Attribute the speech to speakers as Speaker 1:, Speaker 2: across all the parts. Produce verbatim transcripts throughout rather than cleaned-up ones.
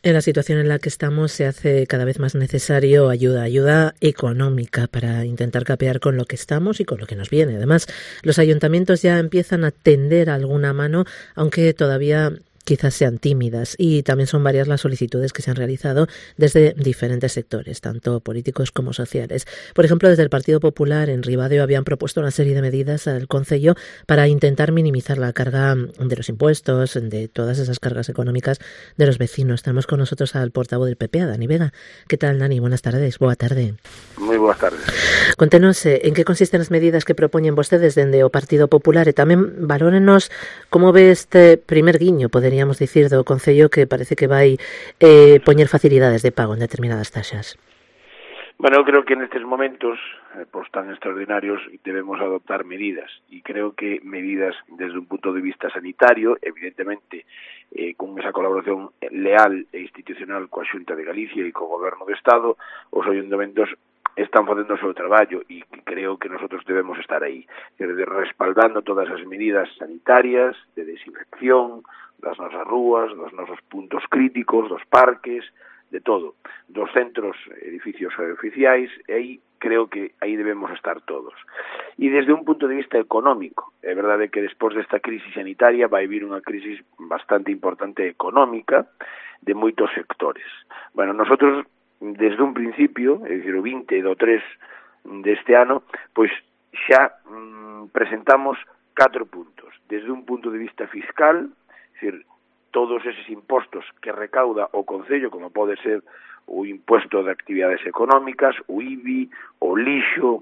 Speaker 1: En la situación en la que estamos se hace cada vez más necesario ayuda, ayuda económica para intentar capear con lo que estamos y con lo que nos viene. Además, los ayuntamientos ya empiezan a tender alguna mano, aunque todavía quizás sean tímidas, y también son varias las solicitudes que se han realizado desde diferentes sectores, tanto políticos como sociales. Por ejemplo, desde el Partido Popular en Ribadeo habían propuesto una serie de medidas al concello para intentar minimizar la carga de los impuestos, de todas esas cargas económicas de los vecinos. Tenemos con nosotros al portavoz del P P, a Dani Vega. ¿Qué tal, Dani? Buenas tardes. Boa tarde.
Speaker 2: Moi boas tardes.
Speaker 1: Contenos eh, en que consisten as medidas que propoñen vostedes dende o Partido Popular e tamén valórenos como ve este primer guiño, poderíamos dicir, do Concello, que parece que vai eh, poñer facilidades de pago en determinadas taxas.
Speaker 2: Bueno, eu creo que nestes momentos, eh, pues tan extraordinarios, debemos adoptar medidas, e creo que medidas desde un punto de vista sanitario, evidentemente, eh, con esa colaboración leal e institucional coa Xunta de Galicia e co Goberno do Estado, os ayuntamentos están facendo o seu traballo e creo que nosotros debemos estar aí, respaldando todas as medidas sanitarias, de desinfección, das nosas rúas, dos nosos puntos críticos, dos parques, de todo, dos centros, edificios oficiais, e aí creo que aí debemos estar todos. E desde un punto de vista económico, é verdade que despois desta crisis sanitaria vai vir unha crisis bastante importante económica de moitos sectores. Bueno, nosotros desde un principio, é dicir, o vinte do tres deste ano, pois xa mm, presentamos catro puntos. Desde un punto de vista fiscal, é dicir, todos eses impostos que recauda o Concello, como pode ser o impuesto de actividades económicas, o I B I, o lixo,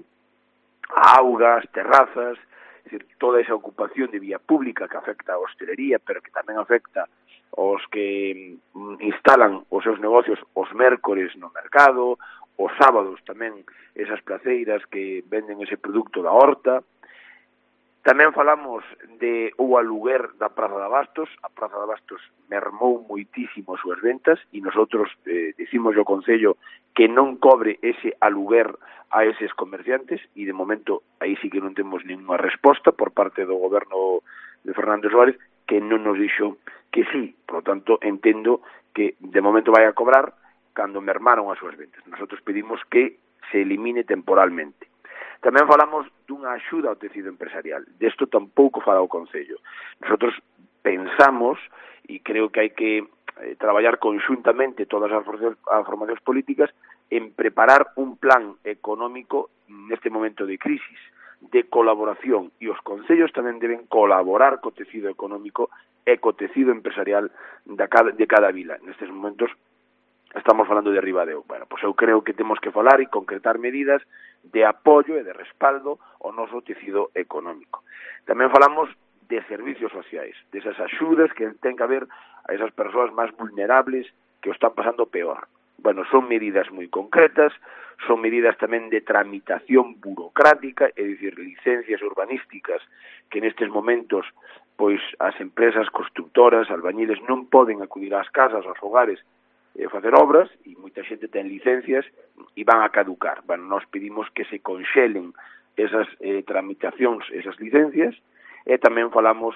Speaker 2: a auga, as terrazas, é dicir, toda esa ocupación de vía pública que afecta a hostelería, pero que tamén afecta os que instalan os seus negocios os mércores no mercado, os sábados tamén esas placeiras que venden ese produto da horta. Tamén falamos de o aluguer da Praza de Abastos. A Praza de Abastos mermou moitísimo as súas ventas e nosotros eh, dicimos ao Concello que non cobre ese aluguer a eses comerciantes e de momento aí sí que non temos ninguna resposta por parte do goberno de Fernando Suárez, que non nos dixo que sí. Por lo tanto, entendo que de momento vai a cobrar cando mermaron as súas ventas. Nosotros pedimos que se elimine temporalmente. Tamén falamos dunha axuda ao tecido empresarial. Desto tampouco fala o Concello. Nosotros pensamos, e creo que hai que eh, traballar conxuntamente todas as formacións políticas, en preparar un plan económico neste momento de crisis, de colaboración, e os concellos tamén deben colaborar co tecido económico e co tecido empresarial de cada, de cada vila. Nestes momentos estamos falando de Ribadeo. Bueno, pois eu creo que temos que falar e concretar medidas de apoio e de respaldo ao noso tecido económico. Tamén falamos de servicios sociais, desas axudas que ten que haber a esas persoas máis vulnerables que o están pasando peor. Bueno, son medidas moi concretas, son medidas tamén de tramitación burocrática, é dicir, licencias urbanísticas que nestes momentos pois as empresas constructoras, albañiles non poden acudir ás casas, aos hogares e facer obras, e moita xente ten licencias e van a caducar. Bueno, nós pedimos que se conxelen esas eh, tramitacións, esas licencias, e tamén falamos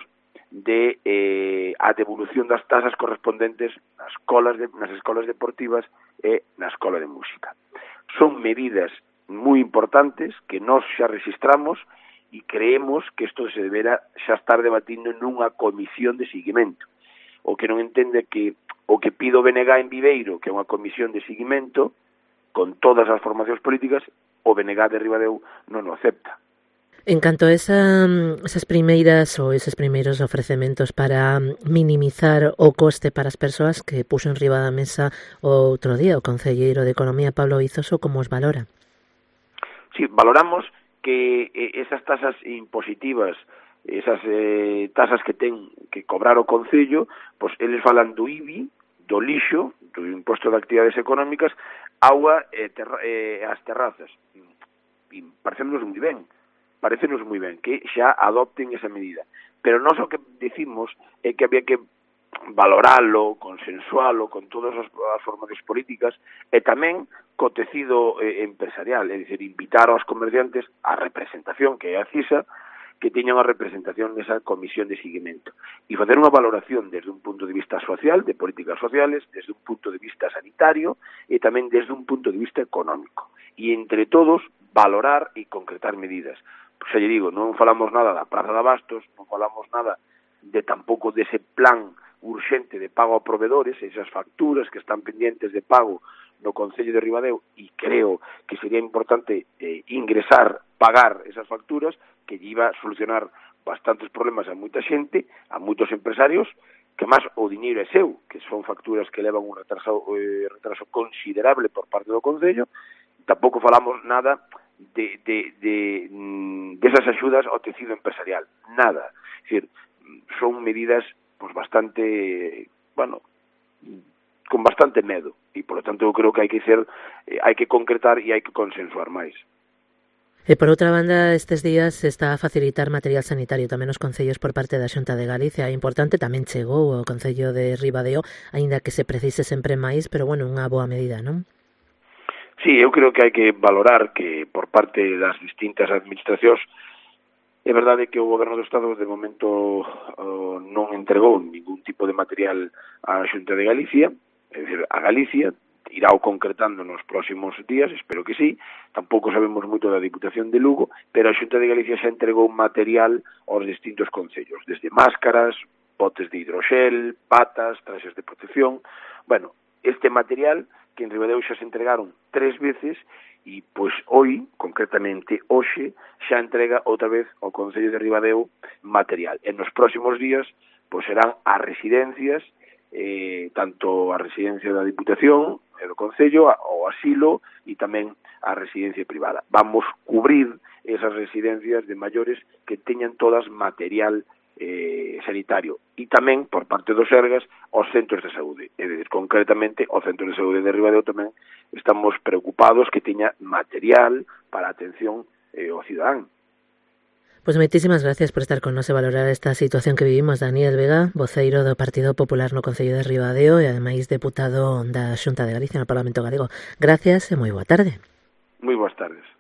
Speaker 2: de eh, a devolución das tasas correspondentes nas escolas, de, nas escolas deportivas e na escola de música. Son medidas moi importantes que nós xa registramos e creemos que isto se deberá xa estar debatindo nunha comisión de seguimento. O que non entende que o que pido B N G en Viveiro, que é unha comisión de seguimento, con todas as formacións políticas, o B N G de Ribadeo non o acepta.
Speaker 1: En canto a esa, esas primeiras ou eses primeiros ofrecementos para minimizar o coste para as persoas que puxo en riba da mesa o outro día o concelleiro de Economía, Pablo Izoso, como os valora?
Speaker 2: Sí, valoramos que esas tasas impositivas, esas eh, tasas que ten que cobrar o Concello, pois eles falan do I B I, do lixo, do imposto de actividades económicas, agua e terra, eh, as terrazas. E parecemos moi ben. Parecenos moi ben que xa adopten esa medida. Pero nós o que decimos é que había que valoralo, consensualo con todas as, as formacións políticas e tamén co tecido eh, empresarial, é dicir, invitar aos comerciantes a representación que é a CISA, que teñan a representación nesa comisión de seguimento e facer unha valoración desde un punto de vista social, de políticas sociales, desde un punto de vista sanitario e tamén desde un punto de vista económico. E entre todos valorar e concretar medidas. Pois xa lle digo, non falamos nada da Praza de Abastos, non falamos nada de tampouco dese plan urxente de pago a proveedores, esas facturas que están pendientes de pago no Concello de Ribadeo, e creo que sería importante eh, ingresar, pagar esas facturas, que lle iba a solucionar bastantes problemas a moita xente, a moitos empresarios, que máis o diñeiro é seu, que son facturas que levan un retraso, eh, retraso considerable por parte do Concello. Tampouco falamos nada de, de, de, de esas axudas ao tecido empresarial, nada. Es decir, son medidas pues bastante, bueno, con bastante medo, e por lo tanto eu creo que hai que ser, eh, hai que concretar e hai que consensuar máis.
Speaker 1: E por outra banda, estes días se está a facilitar material sanitario tamén os concellos por parte da Xunta de Galicia. É importante, tamén chegou o Concello de Ribadeo, aínda que se precise sempre máis, pero bueno, unha boa medida, non?
Speaker 2: Sí, eu creo que hai que valorar que por parte das distintas administracións é verdade que o Goberno do Estado de momento uh, non entregou ningún tipo de material á Xunta de Galicia, é dicir, a Galicia irá o concretando nos próximos días, espero que sí. Tampouco sabemos moito da Diputación de Lugo, pero a Xunta de Galicia xa entregou material aos distintos concellos, desde máscaras, botes de hidroxel, patas, traxes de protección. Bueno, este material que en Ribadeo xa se entregaron tres veces, e, pois, hoy, concretamente, hoxe, xa entrega outra vez ao Concello de Ribadeo material. En nos próximos días, pois, serán as residencias, eh, tanto a residencia da Diputación e do Concello, o asilo, e tamén a residencia privada. Vamos cubrir esas residencias de maiores que teñan todas material eh, sanitario, e tamén, por parte dos Sergas, aos centros de saúde. É dicir, concretamente, ao centro de saúde de Ribadeo tamén estamos preocupados que teña material para a atención eh, ao cidadán.
Speaker 1: Pois moitísimas gracias por estar con nos e valorar esta situación que vivimos. Daniel Vega, voceiro do Partido Popular no Concello de Ribadeo e ademais deputado da Xunta de Galicia no Parlamento Galego. Gracias e moi boa tarde.
Speaker 2: Moi boas tardes.